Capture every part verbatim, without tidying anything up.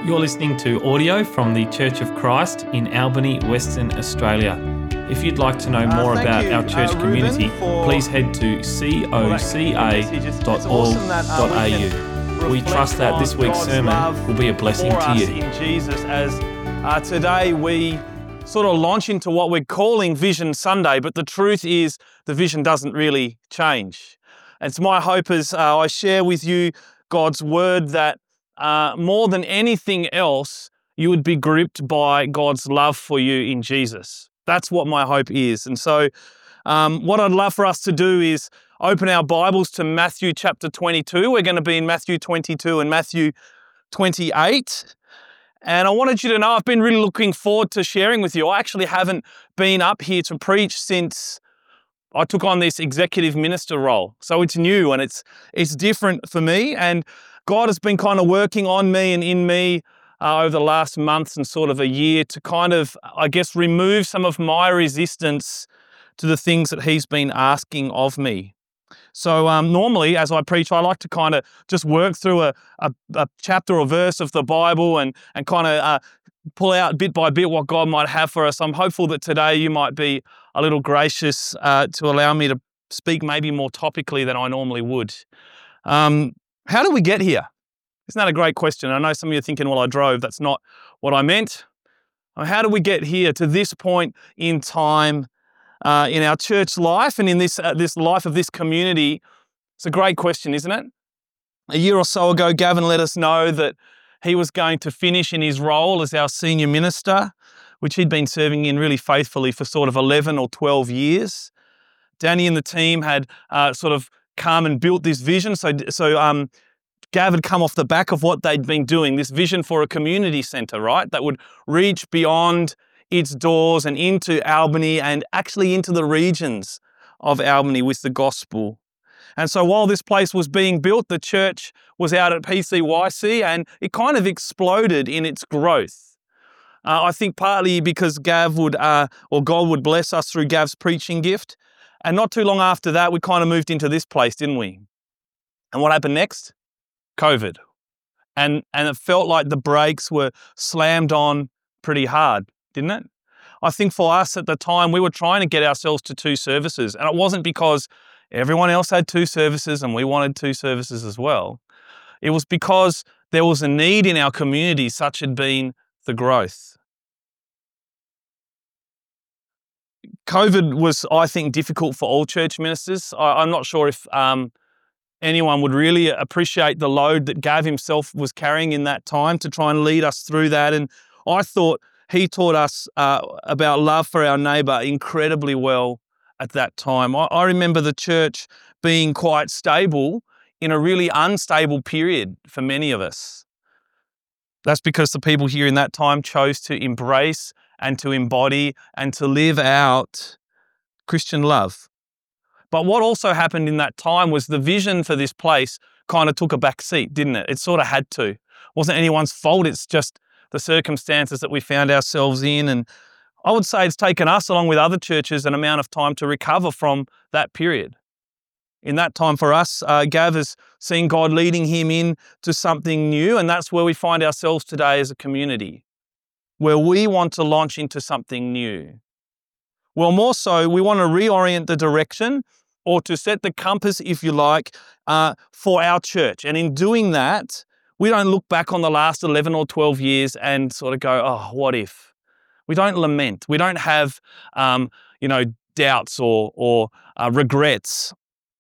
You're listening to audio from the Church of Christ in Albany, Western Australia. If you'd like to know more uh, about you, our church uh, community, for, please head to coca dot org dot a u. We trust that this week's God's sermon will be a blessing to you. In Jesus, as uh, today we sort of launch into what we're calling Vision Sunday, but the truth is the vision doesn't really change. It's my hope as uh, I share with you God's word that uh, more than anything else, you would be gripped by God's love for you in Jesus. That's what my hope is. And so um, what I'd love for us to do is open our Bibles to Matthew chapter twenty-two. We're going to be in Matthew twenty-two and Matthew twenty-eight. And I wanted you to know I've been really looking forward to sharing with you. I actually haven't been up here to preach since I took on this executive minister role. So it's new and it's it's different for me. And God has been kind of working on me and in me uh, over the last months and sort of a year to kind of, I guess, remove some of my resistance to the things that He's been asking of me. So um, normally, as I preach, I like to kind of just work through a, a, a chapter or verse of the Bible and, and kind of uh, pull out bit by bit what God might have for us. I'm hopeful that today you might be a little gracious uh, to allow me to speak maybe more topically than I normally would. Um, how did we get here? Isn't that a great question? I know some of you are thinking, well, I drove. That's not what I meant. How did we get here to this point in time Uh, in our church life and in this uh, this life of this community? It's a great question, isn't it? A year or so ago, Gavin let us know that he was going to finish in his role as our senior minister, which he'd been serving in really faithfully for sort of eleven or twelve years. Danny and the team had uh, sort of come and built this vision. So, so um, Gav had come off the back of what they'd been doing, this vision for a community centre, right, that would reach beyond its doors and into Albany and actually into the regions of Albany with the gospel. And so while this place was being built, the church was out at P C Y C and it kind of exploded in its growth. Uh, I think partly because Gav would, uh, or God would bless us through Gav's preaching gift. And not too long after that, we kind of moved into this place, didn't we? And what happened next? COVID. And, and it felt like the brakes were slammed on pretty hard, didn't it? I think for us at the time, we were trying to get ourselves to two services. And it wasn't because everyone else had two services and we wanted two services as well. It was because there was a need in our community, such had been the growth. COVID was, I think, difficult for all church ministers. I, I'm not sure if um, anyone would really appreciate the load that Gav himself was carrying in that time to try and lead us through that. And I thought he taught us uh, about love for our neighbour incredibly well at that time. I, I remember the church being quite stable in a really unstable period for many of us. That's because the people here in that time chose to embrace and to embody and to live out Christian love. But what also happened in that time was the vision for this place kind of took a back seat, didn't it? It sort of had to. It wasn't anyone's fault. It's just the circumstances that we found ourselves in. And I would say it's taken us, along with other churches, an amount of time to recover from that period. In that time for us, uh, Gav has seen God leading him in to something new, and that's where we find ourselves today as a community, where we want to launch into something new. Well, more so, we want to reorient the direction or to set the compass, if you like, uh, for our church. And in doing that, we don't look back on the last eleven or twelve years and sort of go, oh, what if? We don't lament. We don't have, um, you know, doubts or, or uh, regrets.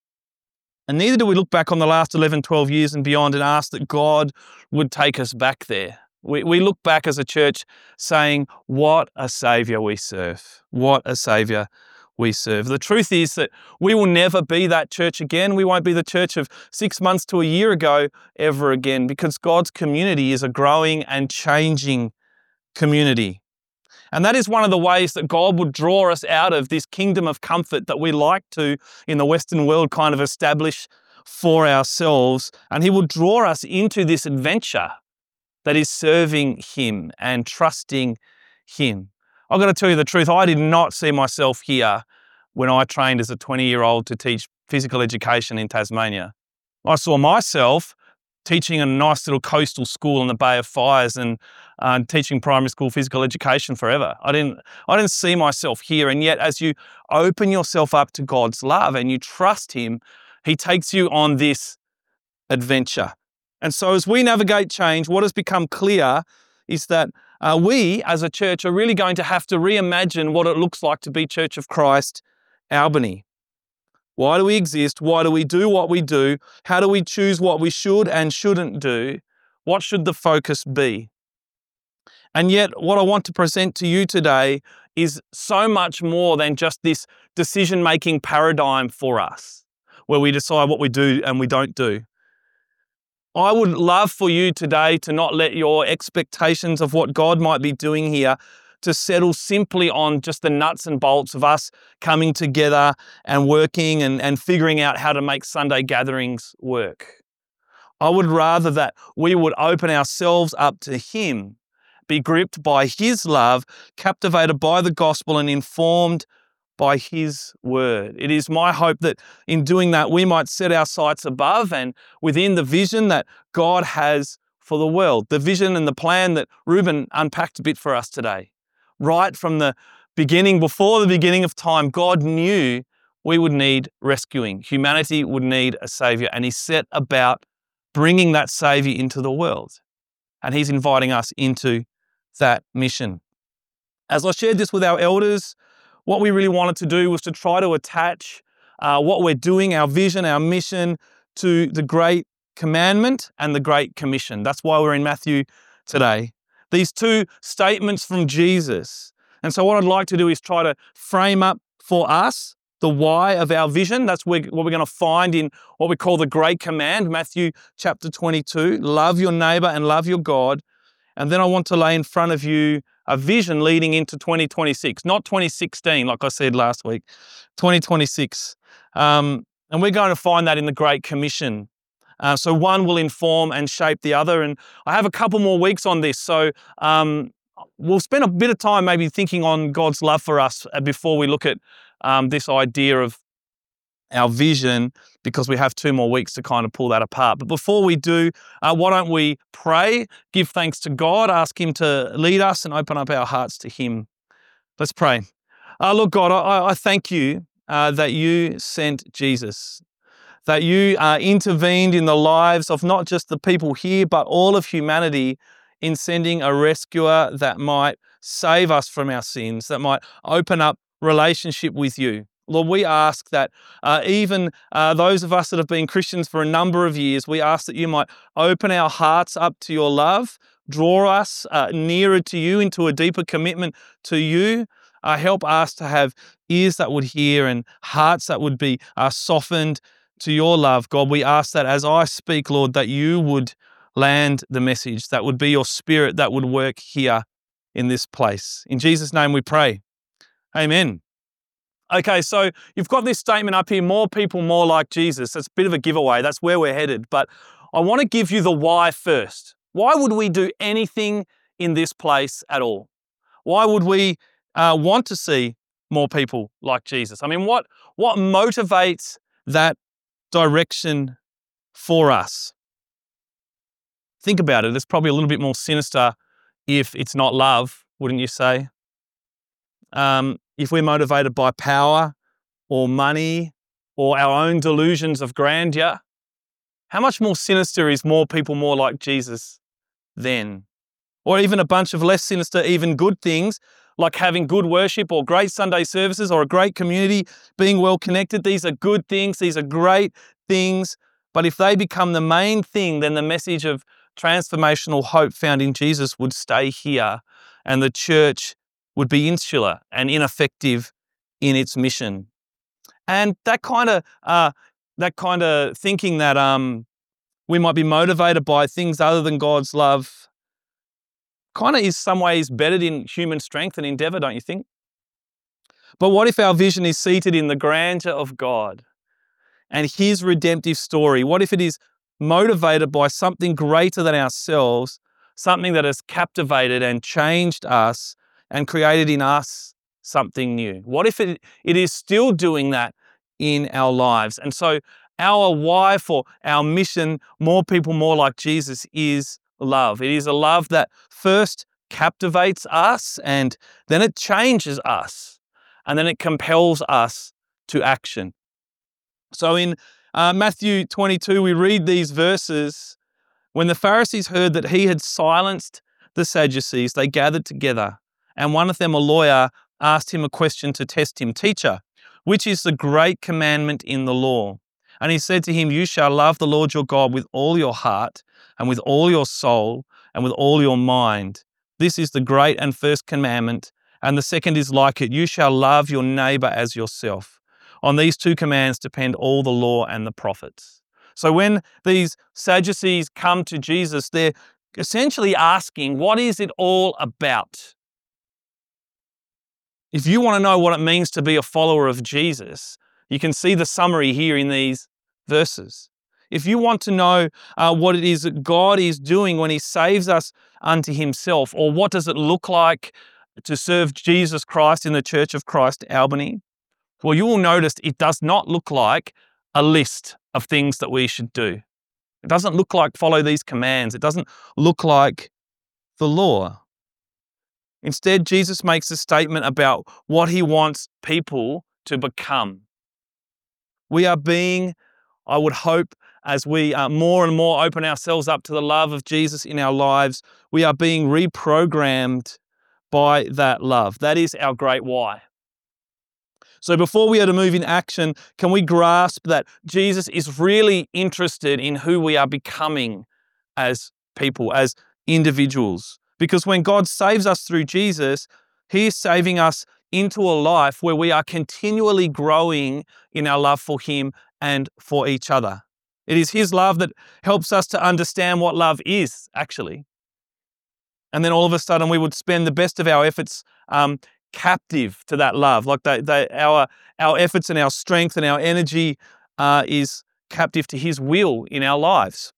And neither do we look back on the last eleven, twelve years and beyond and ask that God would take us back there. We, we look back as a church saying, what a Saviour we serve. What a Saviour we serve. The truth is that we will never be that church again. We won't be the church of six months to a year ago ever again, because God's community is a growing and changing community. And that is one of the ways that God would draw us out of this kingdom of comfort that we like to, in the Western world, kind of establish for ourselves. And He will draw us into this adventure that is serving Him and trusting Him. I've got to tell you the truth, I did not see myself here when I trained as a twenty-year-old to teach physical education in Tasmania. I saw myself teaching in a nice little coastal school in the Bay of Fires and uh, teaching primary school physical education forever. I didn't, I didn't see myself here. And yet as you open yourself up to God's love and you trust him, he takes you on this adventure. And so as we navigate change, what has become clear is that uh, we as a church are really going to have to reimagine what it looks like to be Church of Christ Albany. Why do we exist? Why do we do what we do? How do we choose what we should and shouldn't do? What should the focus be? And yet what I want to present to you today is so much more than just this decision-making paradigm for us, where we decide what we do and we don't do. I would love for you today to not let your expectations of what God might be doing here to settle simply on just the nuts and bolts of us coming together and working and, and figuring out how to make Sunday gatherings work. I would rather that we would open ourselves up to him, be gripped by his love, captivated by the gospel and informed by his word. It is my hope that in doing that, we might set our sights above and within the vision that God has for the world, the vision and the plan that Ruben unpacked a bit for us today. Right from the beginning, before the beginning of time, God knew we would need rescuing. Humanity would need a savior, and he set about bringing that savior into the world. And he's inviting us into that mission. As I shared this with our elders, what we really wanted to do was to try to attach uh, what we're doing, our vision, our mission, to the Great Commandment and the Great Commission. That's why we're in Matthew today. These two statements from Jesus. And so what I'd like to do is try to frame up for us the why of our vision. That's what we're going to find in what we call the Great Command, Matthew chapter twenty-two. Love your neighbor and love your God. And then I want to lay in front of you a vision leading into twenty twenty-six, not twenty sixteen, like I said last week, twenty twenty-six. Um, and we're going to find that in the Great Commission. Uh, so one will inform and shape the other. And I have a couple more weeks on this. So um, we'll spend a bit of time maybe thinking on God's love for us before we look at um, this idea of our vision, because we have two more weeks to kind of pull that apart. But before we do, uh, why don't we pray, give thanks to God, ask him to lead us and open up our hearts to him. Let's pray. Uh, Lord God, I, I thank you uh, that you sent Jesus, that you uh, intervened in the lives of not just the people here, but all of humanity in sending a rescuer that might save us from our sins, that might open up relationship with you. Lord, we ask that uh, even uh, those of us that have been Christians for a number of years, we ask that you might open our hearts up to your love, draw us uh, nearer to you, into a deeper commitment to you. Uh, help us to have ears that would hear and hearts that would be uh, softened to your love. God, we ask that as I speak, Lord, that you would land the message, that would be your spirit that would work here in this place. In Jesus' name we pray. Amen. Okay, so you've got this statement up here, more people, more like Jesus. That's a bit of a giveaway. That's where we're headed. But I want to give you the why first. Why would we do anything in this place at all? Why would we uh, want to see more people like Jesus? I mean, what, what motivates that direction for us? Think about it. It's probably a little bit more sinister if it's not love, wouldn't you say? Um, if we're motivated by power or money or our own delusions of grandeur, how much more sinister is more people more like Jesus then? Or even a bunch of less sinister, even good things like having good worship or great Sunday services or a great community, being well connected. These are good things. These are great things. But if they become the main thing, then the message of transformational hope found in Jesus would stay here, and the church would be insular and ineffective in its mission. And that kind of uh, that kind of thinking that um, we might be motivated by things other than God's love kind of is some ways bedded in human strength and endeavor, don't you think? But what if our vision is seated in the grandeur of God and his redemptive story? What if it is motivated by something greater than ourselves, something that has captivated and changed us and created in us something new? What if it, it is still doing that in our lives? And so Our why for our mission, more people, more like Jesus, is love. It is a love that first captivates us and then it changes us and then it compels us to action. So in uh, Matthew twenty-two, we read these verses. When the Pharisees heard that he had silenced the Sadducees, they gathered together, and one of them, a lawyer, asked him a question to test him. Teacher, which is the great commandment in the law? And he said to him, you shall love the Lord your God with all your heart and with all your soul and with all your mind. This is the great and first commandment, and the second is like it. You shall love your neighbor as yourself. On these two commands depend all the law and the prophets. So when these Sadducees come to Jesus, they're essentially asking, what is it all about? If you want to know what it means to be a follower of Jesus, you can see the summary here in these verses. If you want to know uh, what it is that God is doing when he saves us unto himself, or what does it look like to serve Jesus Christ in the Church of Christ Albany, well, you will notice it does not look like a list of things that we should do. It doesn't look like follow these commands. It doesn't look like the law. Instead, Jesus makes a statement about what he wants people to become. We are being, I would hope, as we uh, more and more open ourselves up to the love of Jesus in our lives, we are being reprogrammed by that love. That is our great why. So before we are to move in action, can we grasp that Jesus is really interested in who we are becoming as people, as individuals? Because when God saves us through Jesus, he is saving us into a life where we are continually growing in our love for him and for each other. It is his love that helps us to understand what love is, actually. And then all of a sudden we would spend the best of our efforts um, captive to that love. Like they, they, our, our efforts and our strength and our energy uh, is captive to his will in our lives.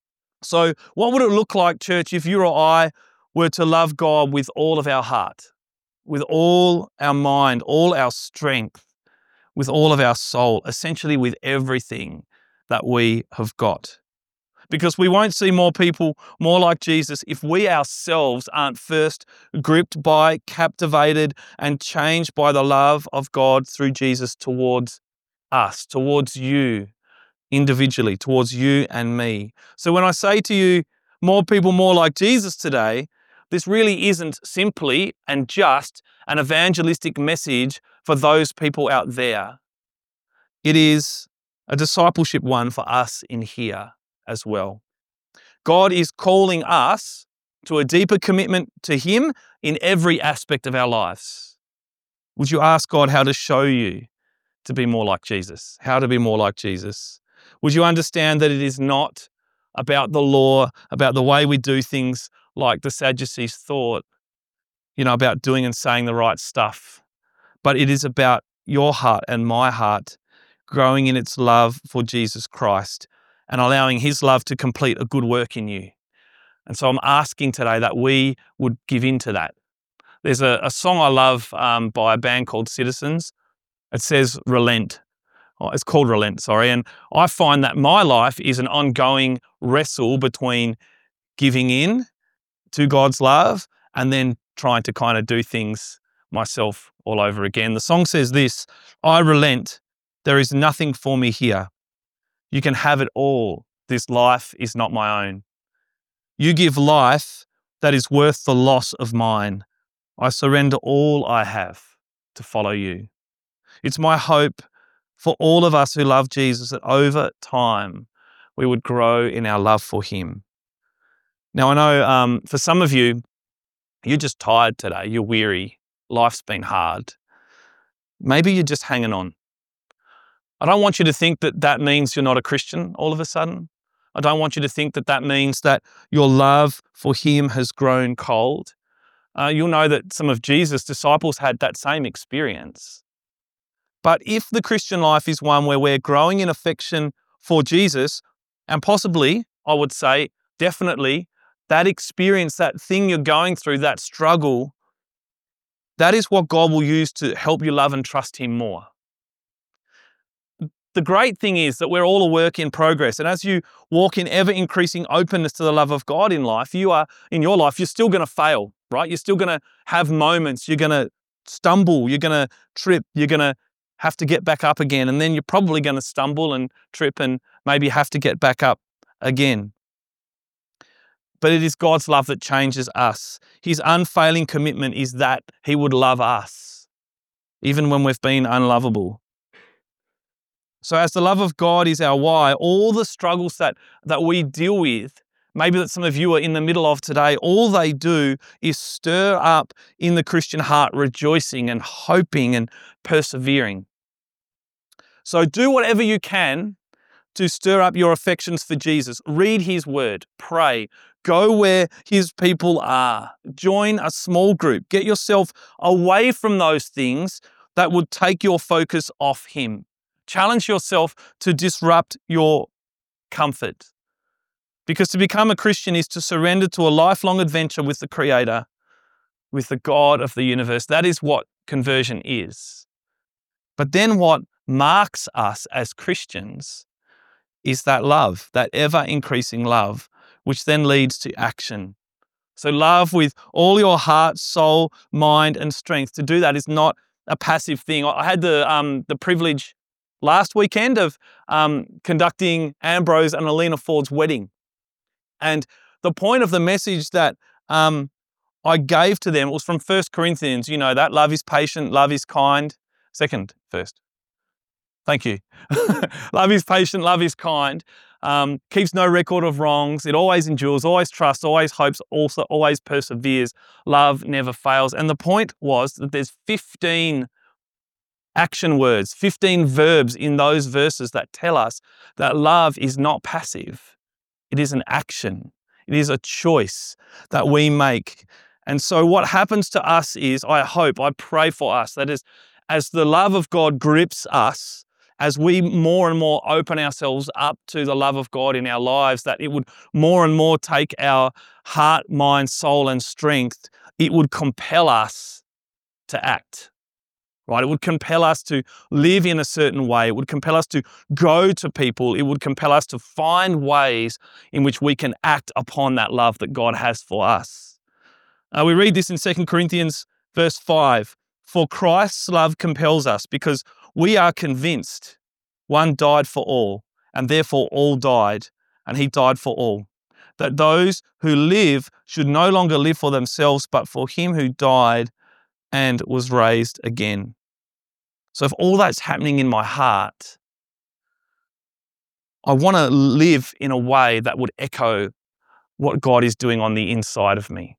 So what would it look like, church, if you or I were to love God with all of our heart, with all our mind, all our strength, with all of our soul, essentially with everything that we have got? Because we won't see more people more like Jesus if we ourselves aren't first gripped by, captivated, and changed by the love of God through Jesus towards us, towards you individually, towards you and me. So when I say to you, more people more like Jesus today, this really isn't simply and just an evangelistic message for those people out there. It is a discipleship one for us in here as well. God is calling us to a deeper commitment to him in every aspect of our lives. Would you ask God how to show you to be more like Jesus? How to be more like Jesus? Would you understand that it is not about the law, about the way we do things like the Sadducees thought, you know, about doing and saying the right stuff, but it is about your heart and my heart growing in its love for Jesus Christ and allowing his love to complete a good work in you. And so I'm asking today that we would give in to that. There's a, a song I love um, by a band called Citizens. It says relent. Oh, it's called Relent, sorry. And I find that my life is an ongoing wrestle between giving in to God's love and then trying to kind of do things myself all over again. The song says this: I relent. There is nothing for me here. You can have it all. This life is not my own. You give life that is worth the loss of mine. I surrender all I have to follow you. It's my hope for all of us who love Jesus that over time we would grow in our love for him. Now, I know um, for some of you, you're just tired today. You're weary. Life's been hard. Maybe you're just hanging on. I don't want you to think that that means you're not a Christian all of a sudden. I don't want you to think that that means that your love for him has grown cold. Uh, you'll know that some of Jesus' disciples had that same experience. But if the Christian life is one where we're growing in affection for Jesus, and possibly, I would say, definitely, that experience, that thing you're going through, that struggle, that is what God will use to help you love and trust him more. the great thing is that we're all a work in progress. And as you walk in ever increasing openness to the love of God in life, you are, in your life, you're still going to fail, right? You're still going to have moments. You're going to stumble. You're going to trip. You're going to have to get back up again. And then you're probably going to stumble and trip and maybe have to get back up again. But it is God's love that changes us. His unfailing commitment is that he would love us, even when we've been unlovable. So as the love of God is our why, all the struggles that, that we deal with, maybe that some of you are in the middle of today, all they do is stir up in the Christian heart rejoicing and hoping and persevering. So do whatever you can to stir up your affections for Jesus. Read his word, pray, go where his people are, join a small group, get yourself away from those things that would take your focus off him. Challenge yourself to disrupt your comfort. Because to become a Christian is to surrender to a lifelong adventure with the Creator, with the God of the universe. That is what conversion is. But then what marks us as Christians is that love, that ever-increasing love, which then leads to action. So love with all your heart, soul, mind, and strength. To do that is not a passive thing. I had the um, the privilege last weekend of um, conducting Ambrose and Alina Ford's wedding. And the point of the message that um, I gave to them was from First Corinthians. You know that, love is patient, love is kind. Second, first. Thank you. Love is patient, love is kind, um, keeps no record of wrongs. It always endures, always trusts, always hopes, also always perseveres. Love never fails. And the point was that there's fifteen action words, fifteen verbs in those verses that tell us that love is not passive. It is an action. It is a choice that we make. And so what happens to us is, I hope, I pray for us, that is, as the love of God grips us, as we more and more open ourselves up to the love of God in our lives, that it would more and more take our heart, mind, soul, and strength. It would compel us to act, right? It would compel us to live in a certain way. It would compel us to go to people. It would compel us to find ways in which we can act upon that love that God has for us. Uh, we read this in Second Corinthians verse five. For Christ's love compels us because we are convinced one died for all, and therefore all died, and he died for all, that those who live should no longer live for themselves, but for him who died and was raised again. So if all that's happening in my heart, I want to live in a way that would echo what God is doing on the inside of me.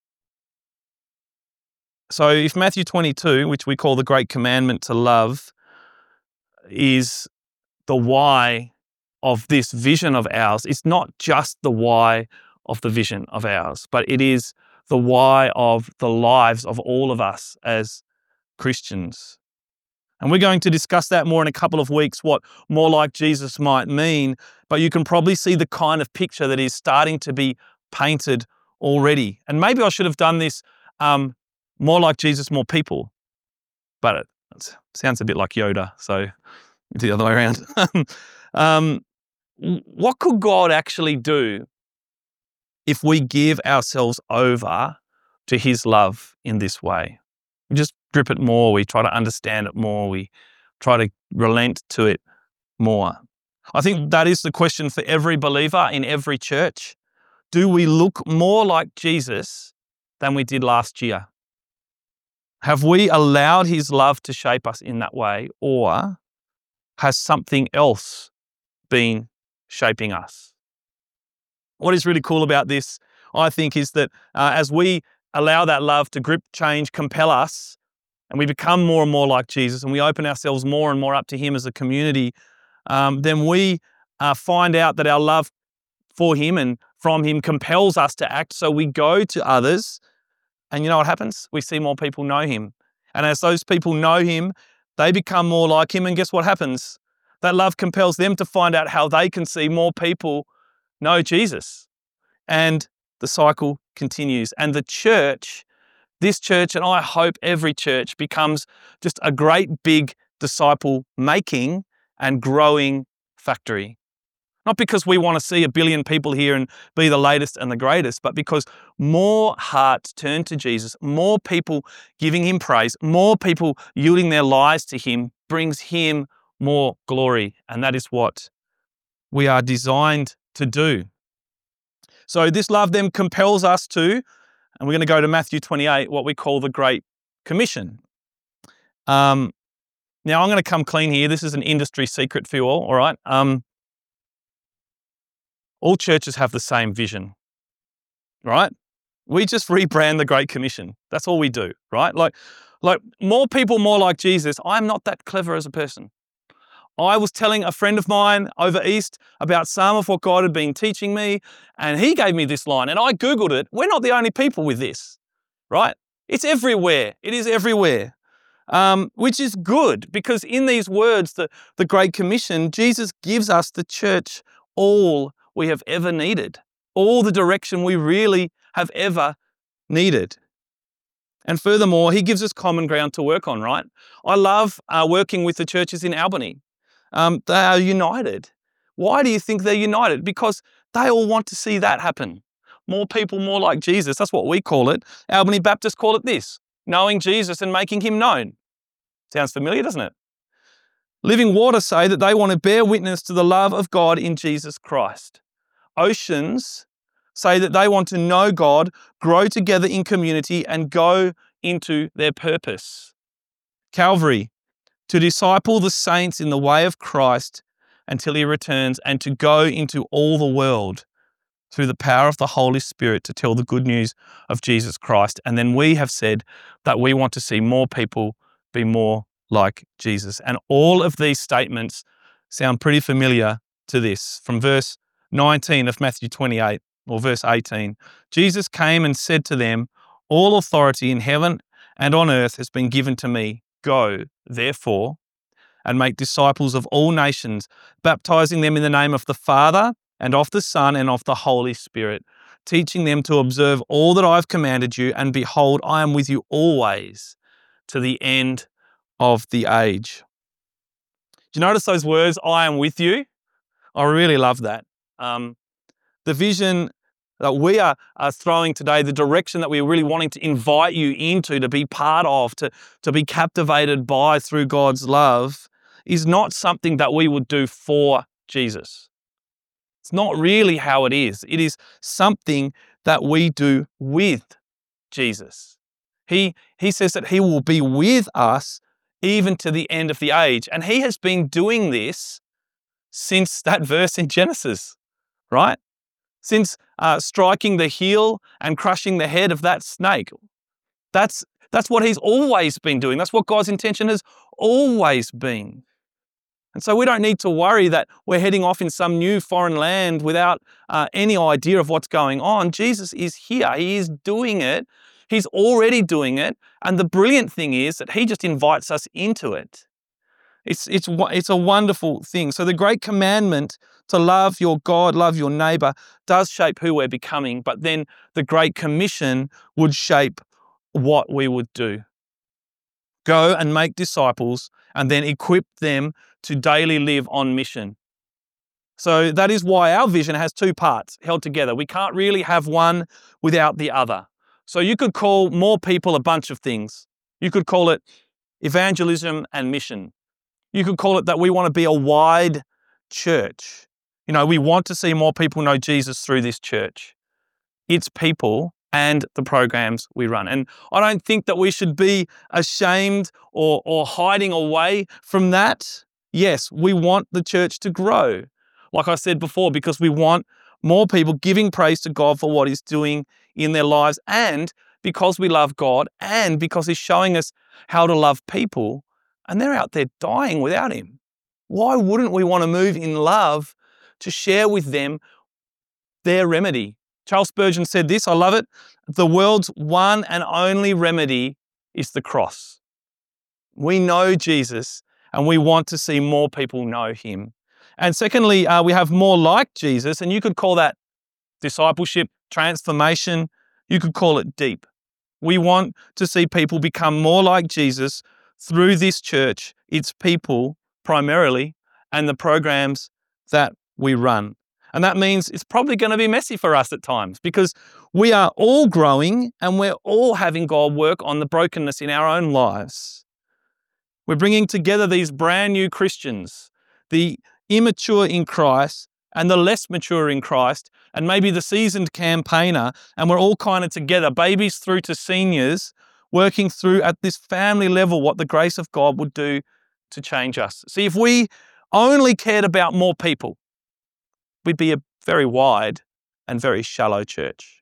So if Matthew twenty-two, which we call the Great Commandment to love, is the why of this vision of ours, it's not just the why of the vision of ours, but it is the why of the lives of all of us as Christians. And we're going to discuss that more in a couple of weeks, what more like Jesus might mean, but you can probably see the kind of picture that is starting to be painted already. And maybe I should have done this um, more like Jesus, more people, but it, it sounds a bit like Yoda, so the other way around. um, what could God actually do if we give ourselves over to his love in this way? We just grip it more, we try to understand it more, we try to relent to it more. I think that is the question for every believer in every church. Do we look more like Jesus than we did last year? Have we allowed his love to shape us in that way, or has something else been shaping us? What is really cool about this, I think, is that uh, as we allow that love to grip, change, compel us, and we become more and more like Jesus, and we open ourselves more and more up to him as a community, um, then we uh, find out that our love for him and from him compels us to act. So we go to others, and you know what happens? We see more people know him. And as those people know him, they become more like him, and guess what happens? That love compels them to find out how they can see more people know Jesus. And the cycle continues. And the church, this church, and I hope every church, becomes just a great big disciple making and growing factory. Not because we want to see a billion people here and be the latest and the greatest, but because more hearts turn to Jesus, more people giving him praise, more people yielding their lives to him brings him more glory. And that is what we are designed to do. So this love then compels us to, and we're going to go to Matthew twenty-eight, what we call the Great Commission. Um, now I'm going to come clean here. This is an industry secret for you all, all right? Um, all churches have the same vision, right? We just rebrand the Great Commission. That's all we do, right? Like, like more people, more like Jesus. I'm not that clever as a person. I was telling a friend of mine over East about some of what God had been teaching me, and he gave me this line, and I Googled it. We're not the only people with this, right? It's everywhere. It is everywhere, um, which is good, because in these words, the, the Great Commission, Jesus gives us, the church, all we have ever needed, all the direction we really have ever needed. And furthermore, he gives us common ground to work on, right? I love uh, working with the churches in Albany. Um, they are united. Why do you think they're united? Because they all want to see that happen. More people, more like Jesus. That's what we call it. Albany Baptists call it this: knowing Jesus and making him known. Sounds familiar, doesn't it? Living Water say that they want to bear witness to the love of God in Jesus Christ. Oceans say that they want to know God, grow together in community, and go into their purpose. Calvary, to disciple the saints in the way of Christ until he returns, and to go into all the world through the power of the Holy Spirit to tell the good news of Jesus Christ. And then we have said that we want to see more people be more like Jesus. And all of these statements sound pretty familiar to this. From verse nineteen of Matthew twenty-eight, or verse eighteen, Jesus came and said to them, "All authority in heaven and on earth has been given to me. Go, therefore, and make disciples of all nations, baptizing them in the name of the Father and of the Son and of the Holy Spirit, teaching them to observe all that I have commanded you, and behold, I am with you always to the end of the age." Do you notice those words, "I am with you"? I really love that. Um, the vision that we are, are throwing today, the direction that we're really wanting to invite you into, to be part of, to, to be captivated by through God's love, is not something that we would do for Jesus. It's not really how it is. It is something that we do with Jesus. He, he says that he will be with us even to the end of the age. And he has been doing this since that verse in Genesis, right? Since uh, striking the heel and crushing the head of that snake. That's, that's what he's always been doing. That's what God's intention has always been. And so we don't need to worry that we're heading off in some new foreign land without uh, any idea of what's going on. Jesus is here. He is doing it. He's already doing it. And the brilliant thing is that he just invites us into it. It's, it's, it's a wonderful thing. So the great commandment to love your God, love your neighbor, does shape who we're becoming. But then the Great Commission would shape what we would do. Go and make disciples, and then equip them to daily live on mission. So that is why our vision has two parts held together. We can't really have one without the other. So you could call more people a bunch of things. You could call it evangelism and mission. You could call it that we want to be a wide church. You know, we want to see more people know Jesus through this church. It's people and the programs we run. And I don't think that we should be ashamed or, or hiding away from that. Yes, we want the church to grow, like I said before, because we want more people giving praise to God for what he's doing in their lives, and because we love God, and because he's showing us how to love people, and they're out there dying without him. Why wouldn't we want to move in love to share with them their remedy? Charles Spurgeon said this, I love it: the world's one and only remedy is the cross. We know Jesus, and we want to see more people know him. And secondly, uh, we have more like Jesus, and you could call that discipleship, transformation. You could call it deep. We want to see people become more like Jesus through this church, its people primarily, and the programs that we run. And that means it's probably going to be messy for us at times because we are all growing and we're all having God work on the brokenness in our own lives. We're bringing together these brand new Christians, the immature in Christ and the less mature in Christ, and maybe the seasoned campaigner, and we're all kind of together, babies through to seniors, working through at this family level what the grace of God would do to change us. See, if we only cared about more people, we'd be a very wide and very shallow church.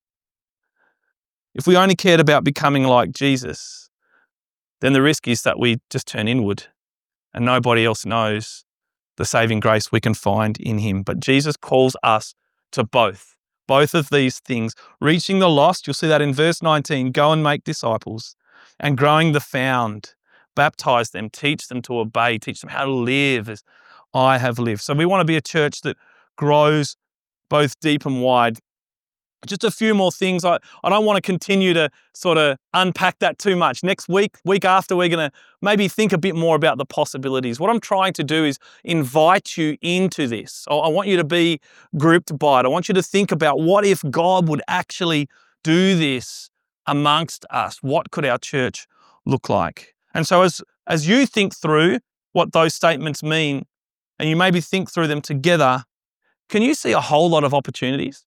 If we only cared about becoming like Jesus, then the risk is that we just turn inward and nobody else knows the saving grace we can find in him. But Jesus calls us to both, both of these things, reaching the lost. You'll see that in verse nineteen, go and make disciples, and growing the found, baptize them, teach them to obey, teach them how to live as I have lived. So we want to be a church that grows both deep and wide. Just a few more things. I, I don't want to continue to sort of unpack that too much. Next week, week after, we're going to maybe think a bit more about the possibilities. What I'm trying to do is invite you into this. I, I want you to be grouped by it. I want you to think about what if God would actually do this amongst us? What could our church look like? And so as, as you think through what those statements mean, and you maybe think through them together, can you see a whole lot of opportunities?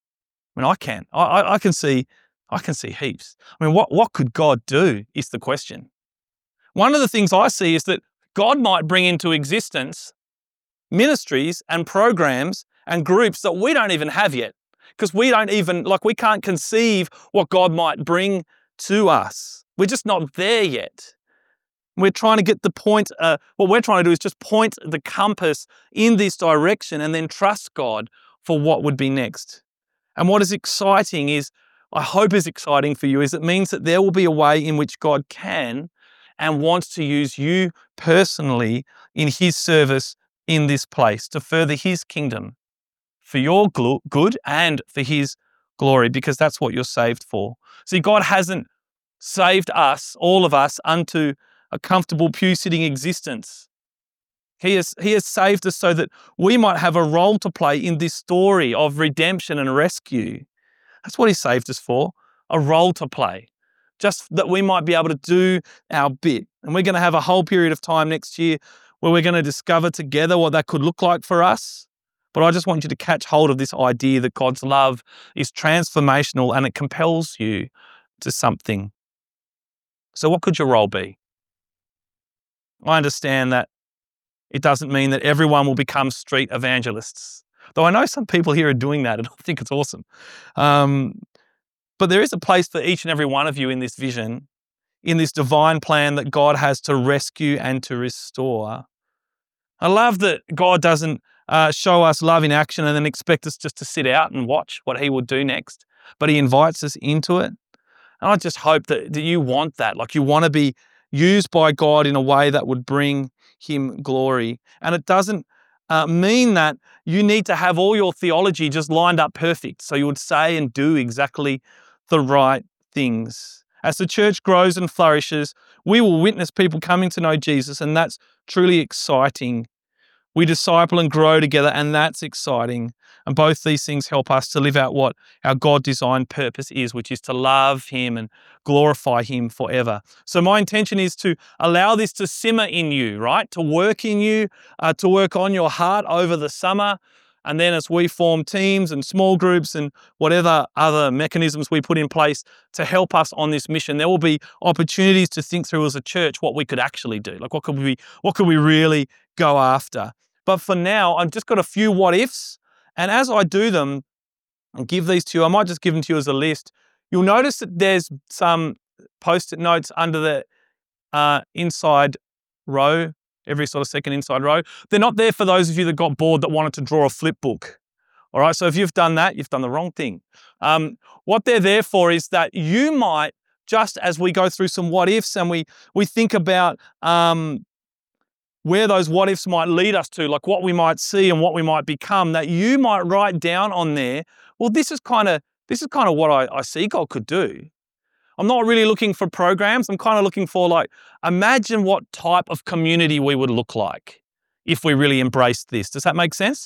I mean, I can. I, I, I can see. I can see heaps. I mean, what what could God do is the question. One of the things I see is that God might bring into existence ministries and programs and groups that we don't even have yet, because we don't even like we can't conceive what God might bring to us. We're just not there yet. We're trying to get the point. Uh, what we're trying to do is just point the compass in this direction and then trust God for what would be next. And what is exciting is, I hope is exciting for you, is it means that there will be a way in which God can and wants to use you personally in his service in this place to further his kingdom for your glo- good and for his glory, because that's what you're saved for. See, God hasn't saved us, all of us, unto a comfortable pew-sitting existence. He has, he has saved us so that we might have a role to play in this story of redemption and rescue. That's what he saved us for, a role to play, just that we might be able to do our bit. And we're going to have a whole period of time next year where we're going to discover together what that could look like for us. But I just want you to catch hold of this idea that God's love is transformational and it compels you to something. So what could your role be? I understand that it doesn't mean that everyone will become street evangelists. Though I know some people here are doing that and I think it's awesome. Um, but there is a place for each and every one of you in this vision, in this divine plan that God has to rescue and to restore. I love that God doesn't uh, show us love in action and then expect us just to sit out and watch what he will do next, but he invites us into it. And I just hope that, that you want that, like you want to be used by God in a way that would bring him glory. And it doesn't uh, mean that you need to have all your theology just lined up perfect, so you would say and do exactly the right things. As the church grows and flourishes, we will witness people coming to know Jesus, and that's truly exciting. We disciple and grow together, and that's exciting. And both these things help us to live out what our God-designed purpose is, which is to love him and glorify him forever. So my intention is to allow this to simmer in you, right? To work in you, uh, to work on your heart over the summer. And then as we form teams and small groups and whatever other mechanisms we put in place to help us on this mission, there will be opportunities to think through as a church what we could actually do. Like what could we, what could we really go after? But for now, I've just got a few what ifs. And as I do them and give these to you, I might just give them to you as a list. You'll notice that there's some post-it notes under the uh, inside row, every sort of second inside row. They're not there for those of you that got bored that wanted to draw a flip book. All right, so if you've done that, you've done the wrong thing. Um, what they're there for is that you might, just as we go through some what ifs and we, we think about um, where those what ifs might lead us to, like what we might see and what we might become, that you might write down on there, well, this is kind of this is kind of what I, I see God could do. I'm not really looking for programs. I'm kind of looking for like, imagine what type of community we would look like if we really embraced this. Does that make sense?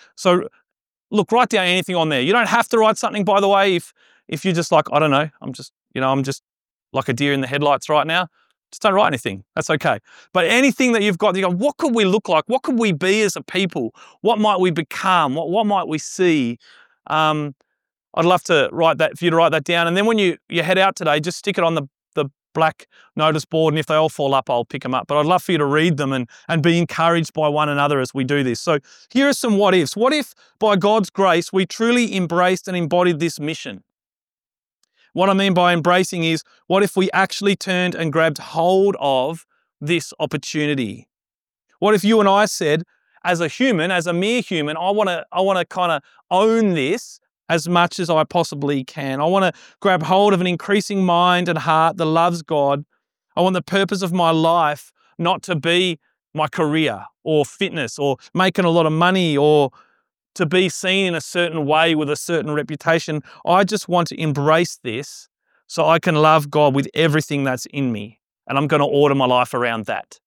So look, write down anything on there. You don't have to write something, by the way, if if you're just like, I don't know, I'm just, you know, I'm just like a deer in the headlights right now. Just don't write anything. That's okay. But anything that you've got, you go, what could we look like? What could we be as a people? What might we become? What what might we see? Um, I'd love to write that for you to write that down. And then when you, you head out today, just stick it on the, the black notice board. And if they all fall up, I'll pick them up. But I'd love for you to read them and, and be encouraged by one another as we do this. So here are some what ifs. What if by God's grace, we truly embraced and embodied this mission? What I mean by embracing is, what if we actually turned and grabbed hold of this opportunity? What if you and I said, as a human, as a mere human, I want to I want to kind of own this as much as I possibly can. I want to grab hold of an increasing mind and heart that loves God. I want the purpose of my life not to be my career or fitness or making a lot of money or to be seen in a certain way with a certain reputation. I just want to embrace this so I can love God with everything that's in me. And I'm going to order my life around that.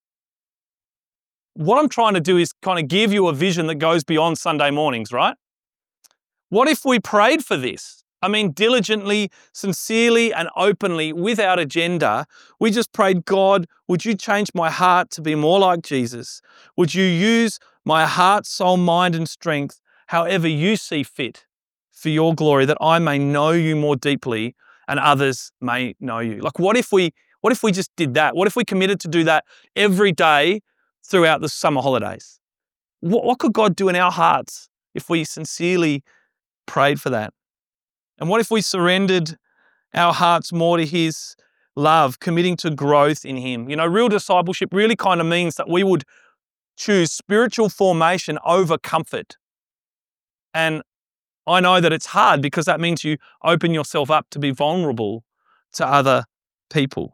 What I'm trying to do is kind of give you a vision that goes beyond Sunday mornings, right? What if we prayed for this? I mean, diligently, sincerely, and openly, without agenda. We just prayed, God, would you change my heart to be more like Jesus? Would you use my heart, soul, mind, and strength, however you see fit, for your glory, that I may know you more deeply and others may know you? Like, what if we, what if we just did that? What if we committed to do that every day throughout the summer holidays? What, what could God do in our hearts if we sincerely prayed for that? And what if we surrendered our hearts more to his love, committing to growth in him? You know, real discipleship really kind of means that we would choose spiritual formation over comfort. And I know that it's hard because that means you open yourself up to be vulnerable to other people.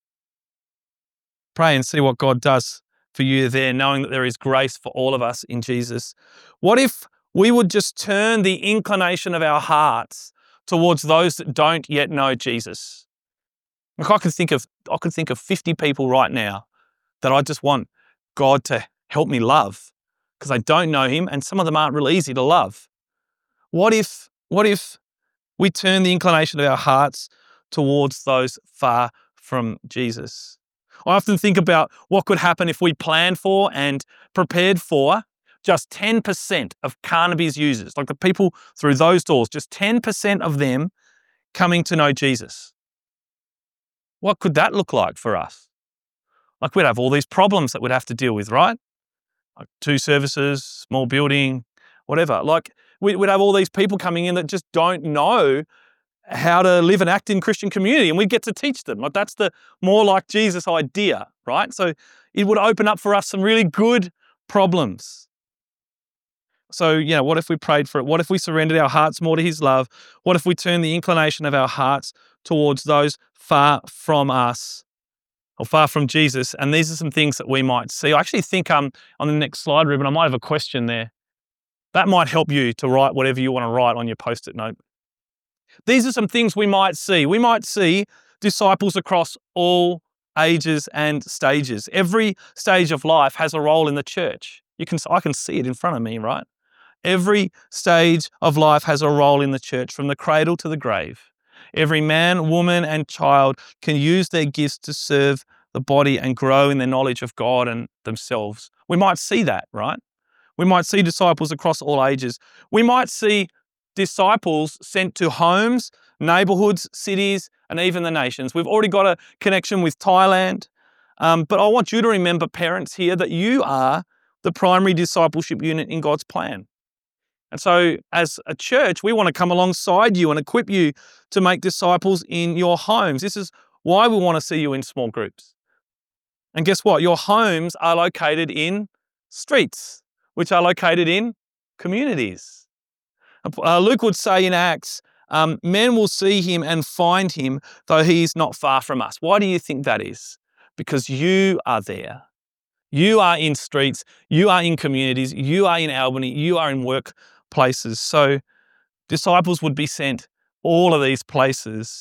Pray and see what God does for you there, knowing that there is grace for all of us in Jesus. What if we would just turn the inclination of our hearts towards those that don't yet know Jesus? Like I could think of, I could think of fifty people right now that I just want God to help me love because I don't know him, and some of them aren't really easy to love. What if, what if we turn the inclination of our hearts towards those far from Jesus? I often think about what could happen if we planned for and prepared for just ten percent of Carnaby's users, like the people through those doors, just ten percent of them coming to know Jesus. What could that look like for us? Like we'd have all these problems that we'd have to deal with, right? Like two services, small building, whatever. Like we'd have all these people coming in that just don't know how to live and act in Christian community, and we get to teach them. Like that's the more like Jesus idea, right? So it would open up for us some really good problems. So, you know, what if we prayed for it? What if we surrendered our hearts more to his love? What if we turned the inclination of our hearts towards those far from us or far from Jesus? And these are some things that we might see. I actually think um, on the next slide, Ruben, I might have a question there. That might help you to write whatever you want to write on your post-it note. These are some things we might see. We might see disciples across all ages and stages. Every stage of life has a role in the church. You can, I can see it in front of me, right? Every stage of life has a role in the church, from the cradle to the grave. Every man, woman, and child can use their gifts to serve the body and grow in their knowledge of God and themselves. We might see that, right? We might see disciples across all ages. We might see disciples sent to homes, neighborhoods, cities, and even the nations. We've already got a connection with Thailand, um, but I want you to remember, parents here, that you are the primary discipleship unit in God's plan. And so as a church, we want to come alongside you and equip you to make disciples in your homes. This is why we want to see you in small groups. And guess what? Your homes are located in streets, which are located in communities. Uh, Luke would say in Acts, um, men will see him and find him, though he is not far from us. Why do you think that is? Because you are there. You are in streets, you are in communities, you are in Albany, you are in workplaces. So disciples would be sent all of these places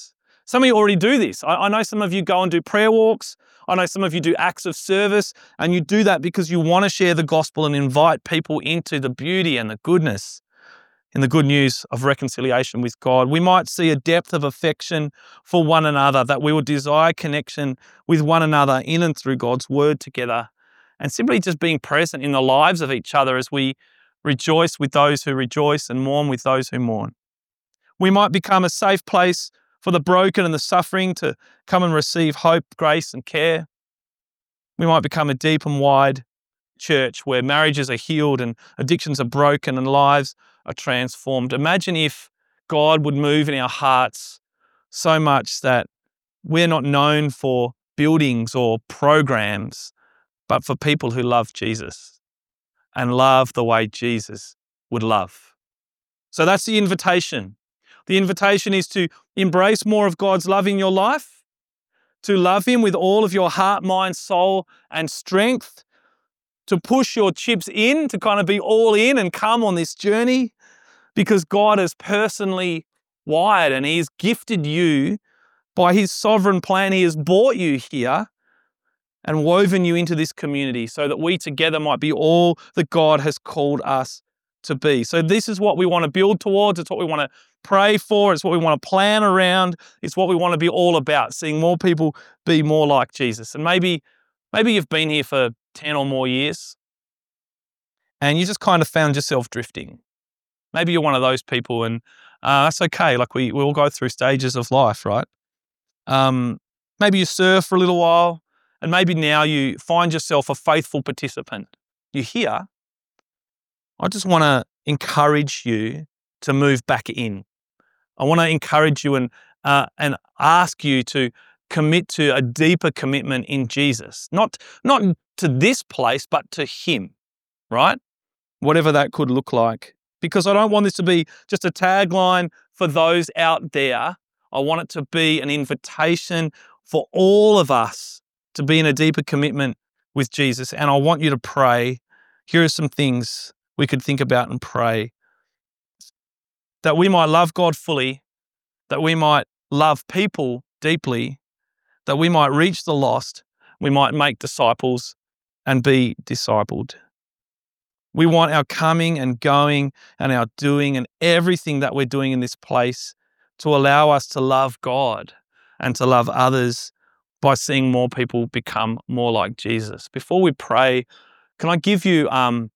Some of you already do this. I, I know some of you go and do prayer walks. I know some of you do acts of service, and you do that because you want to share the gospel and invite people into the beauty and the goodness in the good news of reconciliation with God. We might see a depth of affection for one another, that we would desire connection with one another in and through God's word together, and simply just being present in the lives of each other as we rejoice with those who rejoice and mourn with those who mourn. We might become a safe place for the broken and the suffering to come and receive hope, grace, and care. We might become a deep and wide church where marriages are healed and addictions are broken and lives are transformed. Imagine if God would move in our hearts so much that we're not known for buildings or programs, but for people who love Jesus and love the way Jesus would love. So that's the invitation. The invitation is to embrace more of God's love in your life, to love him with all of your heart, mind, soul, and strength, to push your chips in, to kind of be all in and come on this journey, because God has personally wired and he has gifted you by his sovereign plan. He has brought you here and woven you into this community so that we together might be all that God has called us to be. So this is what we want to build towards. It's what we want to pray for. It's what we want to plan around. It's what we want to be all about, seeing more people be more like Jesus. And maybe, maybe you've been here for ten or more years and you just kind of found yourself drifting. Maybe you're one of those people, and uh, that's okay. Like we, we all go through stages of life, right? Um, maybe you serve for a little while, and maybe now you find yourself a faithful participant. You're here. I just want to encourage you to move back in. I want to encourage you and uh, and ask you to commit to a deeper commitment in Jesus. Not, not to this place, but to him, right? Whatever that could look like. Because I don't want this to be just a tagline for those out there. I want it to be an invitation for all of us to be in a deeper commitment with Jesus. And I want you to pray. Here are some things we could think about and pray. That we might love God fully, that we might love people deeply, that we might reach the lost, we might make disciples and be discipled. We want our coming and going and our doing and everything that we're doing in this place to allow us to love God and to love others by seeing more people become more like Jesus. Before we pray, can I give you, um,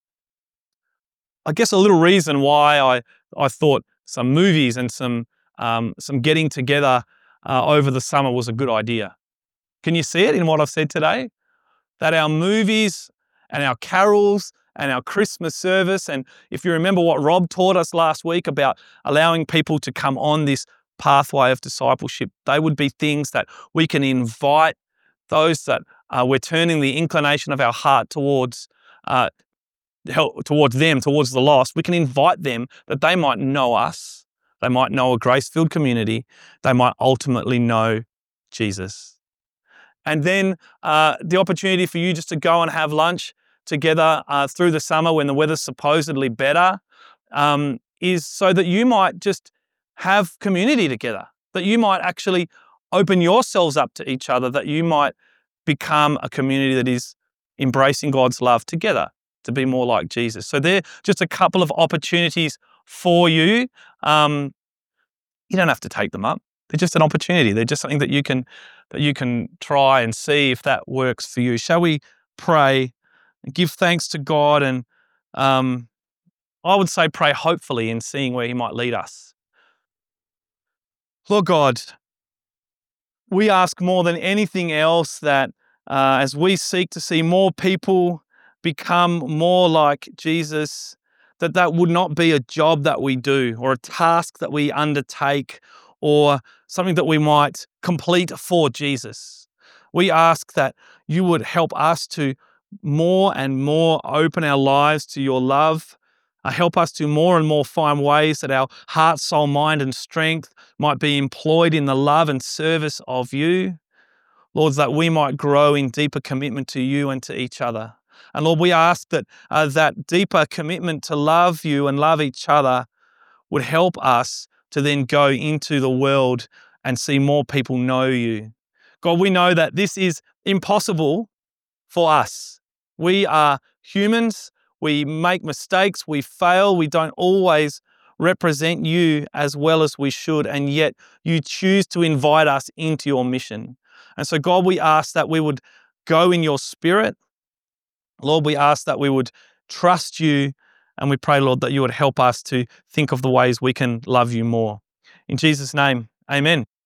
I guess, a little reason why I, I thought some movies and some, um, some getting together uh, over the summer was a good idea. Can you see it in what I've said today? That our movies and our carols and our Christmas service, and if you remember what Rob taught us last week about allowing people to come on this pathway of discipleship, they would be things that we can invite those that uh, we're turning the inclination of our heart towards, uh, help, towards them, towards the lost. We can invite them that they might know us, they might know a grace-filled community, they might ultimately know Jesus. And then uh, the opportunity for you just to go and have lunch together uh, through the summer when the weather's supposedly better um, is so that you might just have community together, that you might actually open yourselves up to each other, that you might become a community that is embracing God's love together to be more like Jesus. So they're just a couple of opportunities for you. Um, you don't have to take them up. They're just an opportunity. They're just something that you can that you can try and see if that works for you. Shall we pray and give thanks to God? And um, I would say pray hopefully in seeing where he might lead us. Lord God, we ask more than anything else that uh, as we seek to see more people become more like Jesus, that that would not be a job that we do or a task that we undertake or something that we might complete for Jesus. We ask that you would help us to more and more open our lives to your love. Uh, help us to more and more find ways that our heart, soul, mind, and strength might be employed in the love and service of you. Lord, that we might grow in deeper commitment to you and to each other. And Lord, we ask that uh, that deeper commitment to love you and love each other would help us to then go into the world and see more people know you. God, we know that this is impossible for us. We are humans. We make mistakes. We fail. We don't always represent you as well as we should, and yet you choose to invite us into your mission. And so, God, we ask that we would go in your spirit. Lord, we ask that we would trust you, and we pray, Lord, that you would help us to think of the ways we can love you more. In Jesus' name, amen.